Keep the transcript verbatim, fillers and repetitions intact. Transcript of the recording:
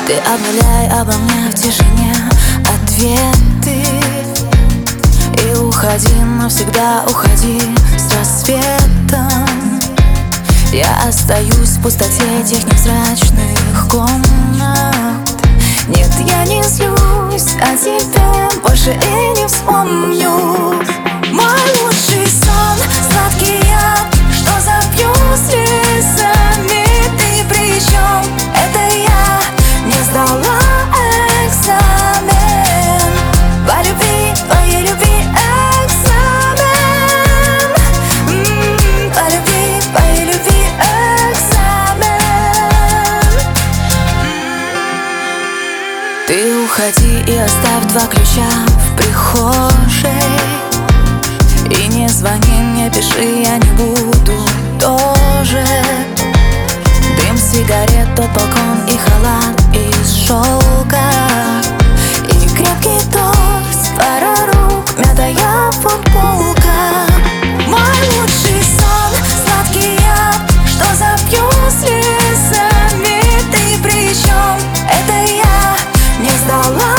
Ты обнуляй обо мне в тишине ответы и уходи, навсегда уходи с рассветом. Я остаюсь в пустоте этих невзрачных комнат. Нет, я не злюсь, а тебе больше и не вспомню. Мой лучший сон, сладкий яд, что запью слезами. Ты при чем? Это я не сдала экзамен. По любви, твоей любви экзамен. М-м, по любви, твоей любви экзамен. Ты уходи и оставь два ключа в прихожей. И не звони, не пиши, я не буду тоже. Дым сигарет, тот балкон и халат из шелка. И крепкий дождь, пара рук, мятая футболка. Мой лучший сон, сладкий яд, что запью слезами. Ты при чем? Это я не сдала